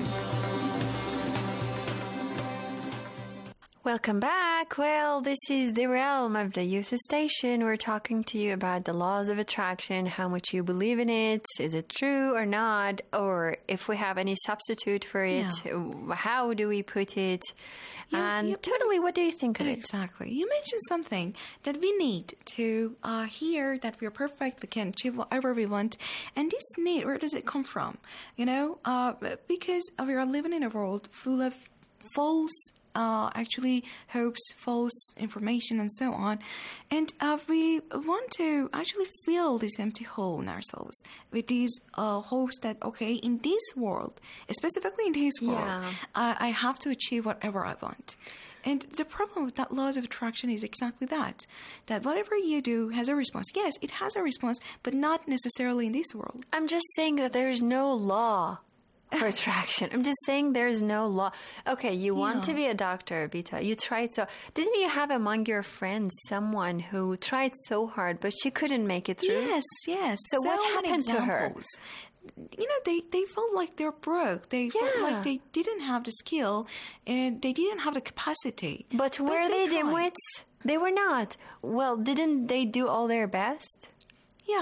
Welcome back. Well, this is the realm of the Youth Station. We're talking to you about the laws of attraction, how much you believe in it, is it true or not, or if we have any substitute for it, how do we put it, and totally, what do you think of it? Exactly. You mentioned something that we need to hear that we're perfect, we can achieve whatever we want, and this need, where does it come from? You know, because we are living in a world full of false hopes, false information, and so on. And we want to actually fill this empty hole in ourselves with these hopes that, okay, in this world, specifically in this world, I have to achieve whatever I want. And the problem with that laws of attraction is exactly that whatever you do has a response. Yes, it has a response, but not necessarily in this world. I'm just saying that there is no law for attraction. I'm just saying there's no law. Okay, you want to be a doctor, Bita. You tried so. Didn't you have among your friends someone who tried so hard, but she couldn't make it through? Yes. So what happened to her? You know, they felt like they're broke. They felt like they didn't have the skill and they didn't have the capacity. But were they dimwits? They were not. Well, didn't they do all their best? Yeah.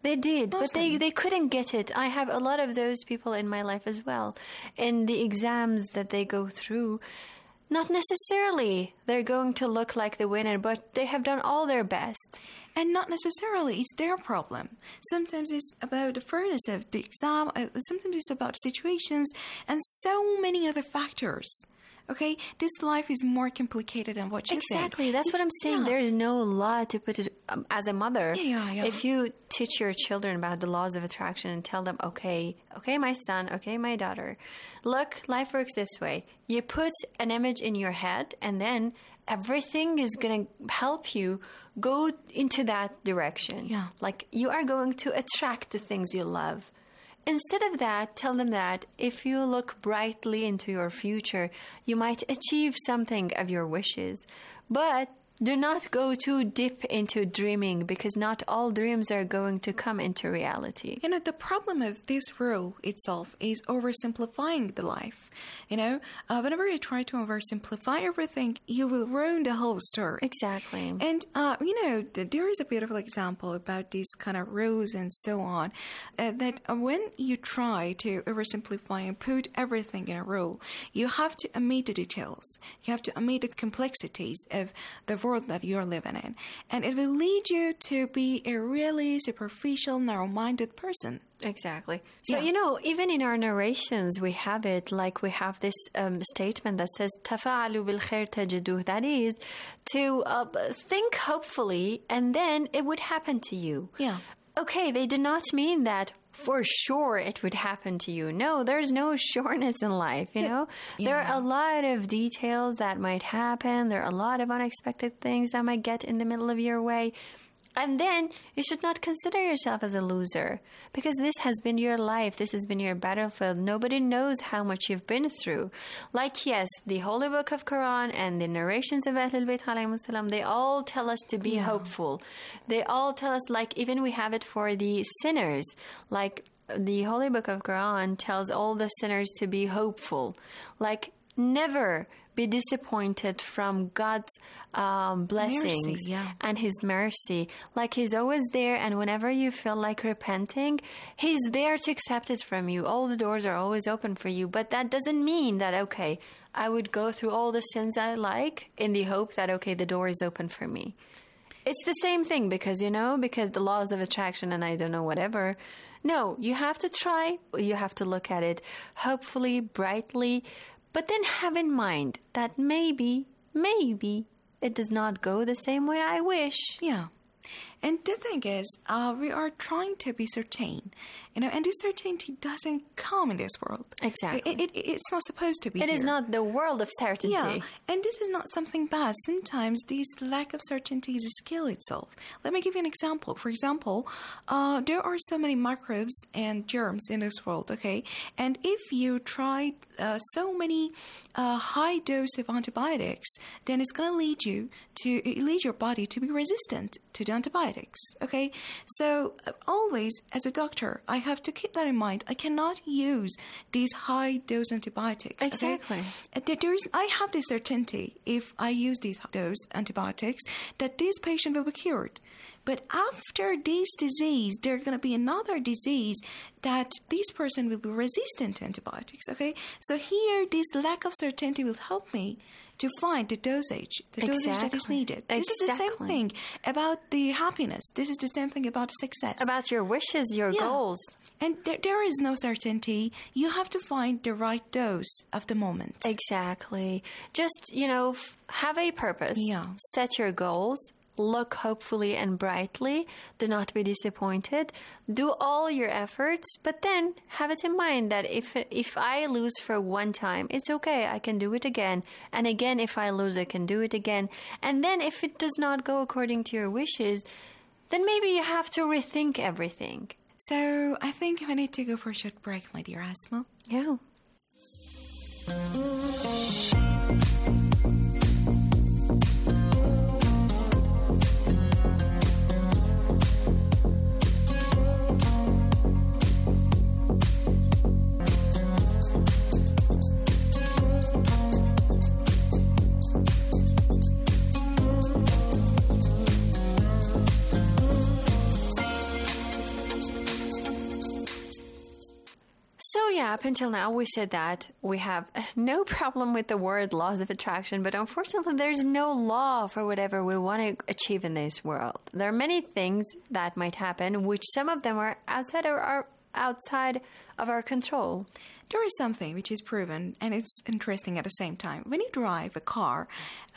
They did, but they couldn't get it. I have a lot of those people in my life as well. In the exams that they go through, not necessarily they're going to look like the winner, but they have done all their best. And not necessarily it's their problem. Sometimes it's about the fairness of the exam, sometimes it's about situations and so many other factors. Okay, this life is more complicated than what you think. Exactly, that's what I'm saying. There is no law to put it as a mother. Yeah. If you teach your children about the laws of attraction and tell them, okay, my son, okay, my daughter, look, life works this way. You put an image in your head, and then everything is going to help you go into that direction. Yeah. Like, you are going to attract the things you love. Instead of that, tell them that if you look brightly into your future, you might achieve something of your wishes. But do not go too deep into dreaming, because not all dreams are going to come into reality. You know, the problem of this rule itself is oversimplifying the life. You know, whenever you try to oversimplify everything, you will ruin the whole story. Exactly. And, you know, there is a beautiful example about these kind of rules and so on, that when you try to oversimplify and put everything in a rule, you have to omit the details. You have to omit the complexities of the world that you're living in, and it will lead you to be a really superficial, narrow-minded person. Exactly. So, you know, even in our narrations, we have it, like we have this statement that says, تَفَعَلُوا بِالْخَيْرِ تَجِدُوهُ. That is, to think hopefully, and then it would happen to you. Yeah. Okay, they did not mean that for sure it would happen to you. No, there's no sureness in life, you know? Yeah. There are a lot of details that might happen. There are a lot of unexpected things that might get in the middle of your way. And then you should not consider yourself as a loser, because this has been your life. This has been your battlefield. Nobody knows how much you've been through. Like, yes, the Holy Book of Quran and the narrations of Ahlul Bayt alayhimus salam, they all tell us to be hopeful. They all tell us, like, even we have it for the sinners. Like, the Holy Book of Quran tells all the sinners to be hopeful. Like, never be disappointed from God's blessings and His mercy. Like, He's always there, and whenever you feel like repenting, He's there to accept it from you. All the doors are always open for you, but that doesn't mean that, okay, I would go through all the sins I like in the hope that, okay, the door is open for me. It's the same thing, because, you know, because the laws of attraction and I don't know, whatever. No, you have to try. You have to look at it hopefully, brightly, but then have in mind that maybe it does not go the same way I wish. Yeah. And the thing is, we are trying to be certain, you know, and this certainty doesn't come in this world. Exactly. It's not supposed to be. It is not the world of certainty. Yeah, and this is not something bad. Sometimes this lack of certainty is a skill itself. Let me give you an example. For example, there are so many microbes and germs in this world, okay? And if you try so many high dose of antibiotics, then it's going to lead your body to be resistant to the antibiotics, okay? So always, as a doctor, I have to keep that in mind. I cannot use these high-dose antibiotics. Exactly. Okay? I have the certainty, if I use these dose antibiotics, that this patient will be cured. But after this disease, there's going to be another disease that this person will be resistant to antibiotics, okay? So here, this lack of certainty will help me to find the dosage that is needed. This is the same thing about the happiness. This is the same thing about success. About your wishes, your goals. And there is no certainty. You have to find the right dose of the moment. Exactly. Just, you know, have a purpose. Yeah. Set your goals. Look hopefully and brightly. Do not be disappointed. Do all your efforts, but then have it in mind that if I lose for one time, it's okay. I can do it again. And again, if I lose, I can do it again. And then if it does not go according to your wishes, then maybe you have to rethink everything. So I think I need to go for a short break, my dear Asma. Yeah. Yeah, up until now we said that we have no problem with the word laws of attraction, but unfortunately there's no law for whatever we want to achieve in this world. There are many things that might happen, which some of them are outside of our control. There is something which is proven, and it's interesting at the same time. When you drive a car,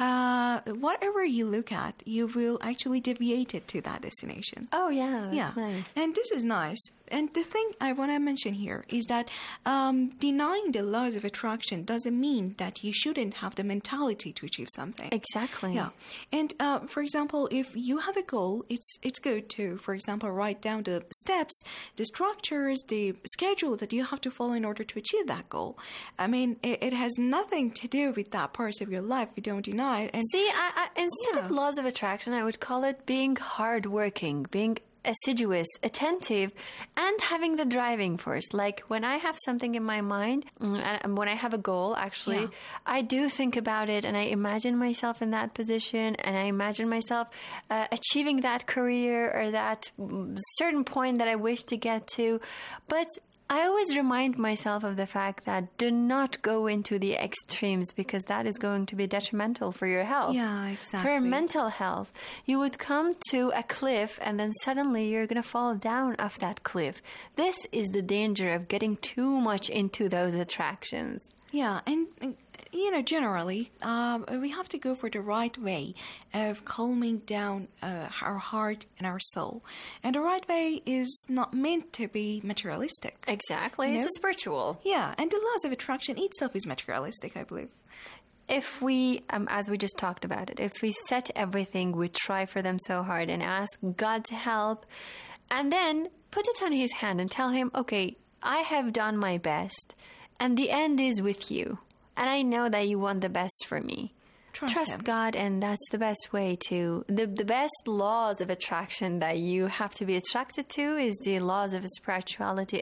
whatever you look at, you will actually deviate it to that destination. Oh, yeah, that's nice. And this is nice. And the thing I want to mention here is that denying the laws of attraction doesn't mean that you shouldn't have the mentality to achieve something. Exactly. Yeah. And for example, if you have a goal, it's good to, for example, write down the steps, the structures, the schedule that you have to follow in order to achieve that goal. I mean, it has nothing to do with that part of your life. You don't deny it. And see, instead of laws of attraction, I would call it being hardworking, being assiduous, attentive, and having the driving force. Like when I have something in my mind, and when I have a goal, actually, I do think about it and I imagine myself in that position and I imagine myself achieving that career or that certain point that I wish to get to. But I always remind myself of the fact that do not go into the extremes because that is going to be detrimental for your health. Yeah, exactly. For your mental health. You would come to a cliff and then suddenly you're going to fall down off that cliff. This is the danger of getting too much into those attractions. Yeah, and generally, we have to go for the right way of calming down our heart and our soul. And the right way is not meant to be materialistic. Exactly. It's spiritual. Yeah, and the laws of attraction itself is materialistic, I believe. If we, as we just talked about it, if we set everything, we try for them so hard and ask God to help, and then put it on His hand and tell Him, okay, I have done my best, and the end is with you. And I know that you want the best for me. Trust God, and that's the best way to... The best laws of attraction that you have to be attracted to is the laws of spirituality,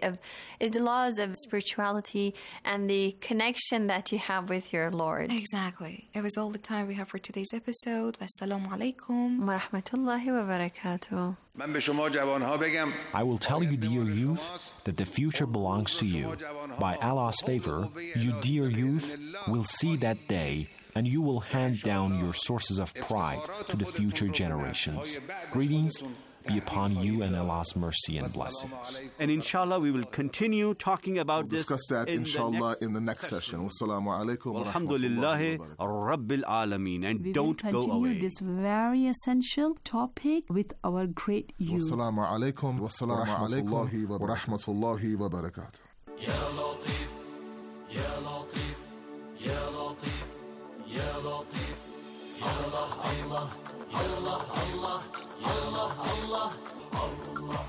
and the connection that you have with your Lord. Exactly. It was all the time we have for today's episode. Wassalamu alaikum. Wa rahmatullahi wa barakatuh. I will tell you, dear youth, that the future belongs to you. By Allah's favor, you, dear youth, will see that day, and you will hand down your sources of pride to the future generations. Greetings be upon you and Allah's mercy and blessings. And inshallah, we will continue talking about this. Discuss that, inshallah, in the next session. Wassalamu alaikum. Alhamdulillahi Rabbil Alameen. And we don't go away. We will continue this very essential topic with our great youth. Wassalamu alaikum. Wassalamu alaikum. Wa rahmatullahi wa barakatuh. Ya Latif, Ya Latif, Ya Latif, Ya Latif, Allah, Allah, Allah, Allah. Allah, Allah, Allah.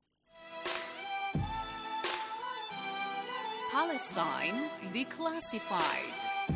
Palestine Declassified.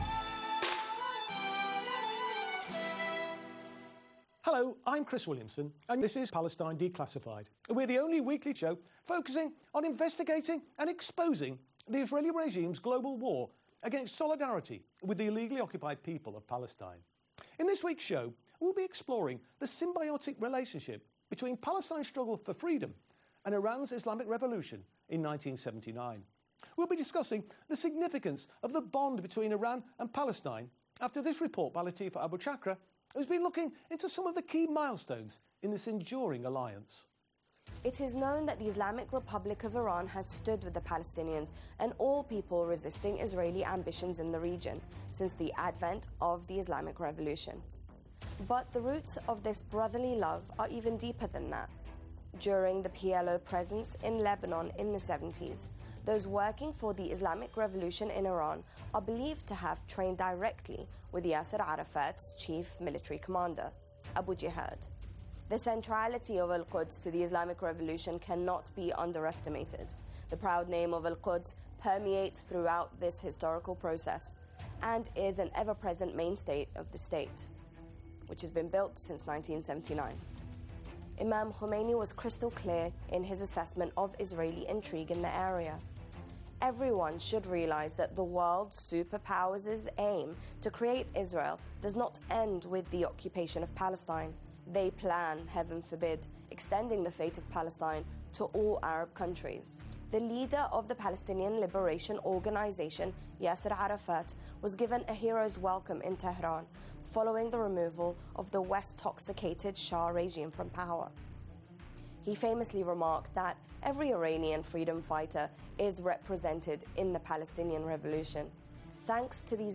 Hello, I'm Chris Williamson, and this is Palestine Declassified. We're the only weekly show focusing on investigating and exposing the Israeli regime's global war against solidarity with the illegally occupied people of Palestine. In this week's show, we'll be exploring the symbiotic relationship between Palestine's struggle for freedom and Iran's Islamic Revolution in 1979. We'll be discussing the significance of the bond between Iran and Palestine after this report by Latifa Abu Chakra, who's been looking into some of the key milestones in this enduring alliance. It is known that the Islamic Republic of Iran has stood with the Palestinians and all people resisting Israeli ambitions in the region since the advent of the Islamic Revolution. But the roots of this brotherly love are even deeper than that. During the PLO presence in Lebanon in the 70s, those working for the Islamic Revolution in Iran are believed to have trained directly with Yasser Arafat's chief military commander, Abu Jihad. The centrality of Al-Quds to the Islamic Revolution cannot be underestimated. The proud name of Al-Quds permeates throughout this historical process and is an ever-present mainstay of the state, which has been built since 1979. Imam Khomeini was crystal clear in his assessment of Israeli intrigue in the area. Everyone should realize that the world's superpowers' aim to create Israel does not end with the occupation of Palestine. They plan, heaven forbid, extending the fate of Palestine to all Arab countries. the leader of the Palestinian Liberation Organization, Yasser Arafat, was given a hero's welcome in Tehran following the removal of the West-toxicated Shah regime from power. He famously remarked that every Iranian freedom fighter is represented in the Palestinian Revolution. Thanks to these